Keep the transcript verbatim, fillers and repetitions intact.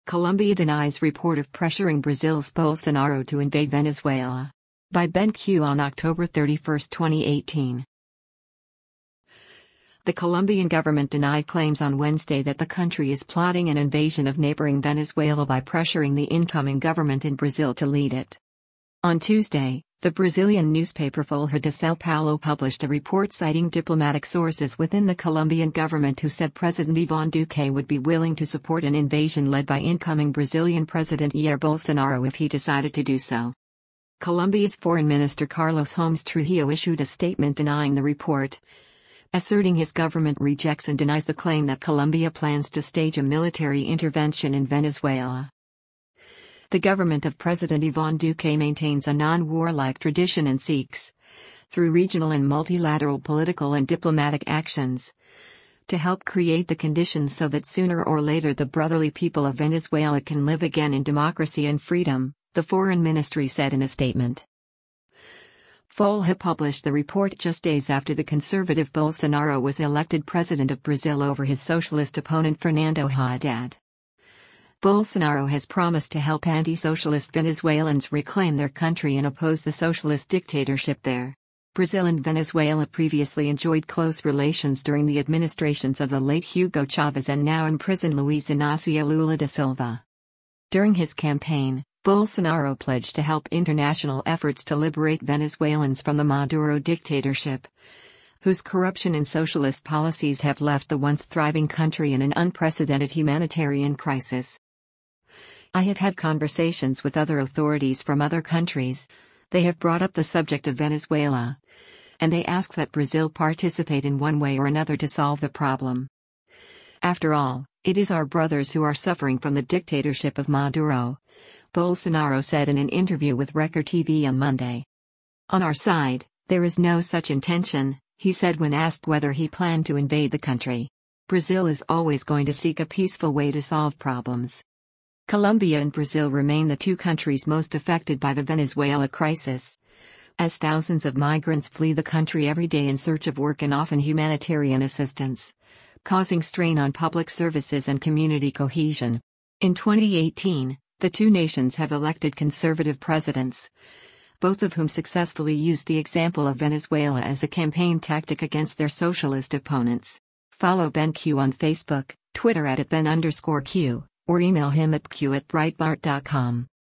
Colombia denies report of pressuring Brazil's Bolsonaro to invade Venezuela. By Ben Q on October thirty-first, twenty eighteen. The Colombian government denied claims on Wednesday that the country is plotting an invasion of neighboring Venezuela by pressuring the incoming government in Brazil to lead it. On Tuesday, the Brazilian newspaper Folha de São Paulo published a report citing diplomatic sources within the Colombian government who said President Ivan Duque would be willing to support an invasion led by incoming Brazilian President Jair Bolsonaro if he decided to do so. Colombia's Foreign Minister Carlos Holmes Trujillo issued a statement denying the report, asserting his government rejects and denies the claim that Colombia plans to stage a military intervention in Venezuela. The government of President Ivan Duque maintains a non-warlike tradition and seeks, through regional and multilateral political and diplomatic actions, to help create the conditions so that sooner or later the brotherly people of Venezuela can live again in democracy and freedom, the Foreign Ministry said in a statement. Folha published the report just days after the conservative Bolsonaro was elected president of Brazil over his socialist opponent Fernando Haddad. Bolsonaro has promised to help anti-socialist Venezuelans reclaim their country and oppose the socialist dictatorship there. Brazil and Venezuela previously enjoyed close relations during the administrations of the late Hugo Chavez and now imprisoned Luiz Inácio Lula da Silva. During his campaign, Bolsonaro pledged to help international efforts to liberate Venezuelans from the Maduro dictatorship, whose corruption and socialist policies have left the once thriving country in an unprecedented humanitarian crisis. I have had conversations with other authorities from other countries. They have brought up the subject of Venezuela, and they ask that Brazil participate in one way or another to solve the problem. After all, it is our brothers who are suffering from the dictatorship of Maduro, Bolsonaro said in an interview with Record T V on Monday. On our side, there is no such intention, he said when asked whether he planned to invade the country. Brazil is always going to seek a peaceful way to solve problems. Colombia and Brazil remain the two countries most affected by the Venezuela crisis, as thousands of migrants flee the country every day in search of work and often humanitarian assistance, causing strain on public services and community cohesion. In twenty eighteen, the two nations have elected conservative presidents, both of whom successfully used the example of Venezuela as a campaign tactic against their socialist opponents. Follow Ben Q on Facebook, Twitter at Ben underscore Q, or email him at q at breitbart dot com.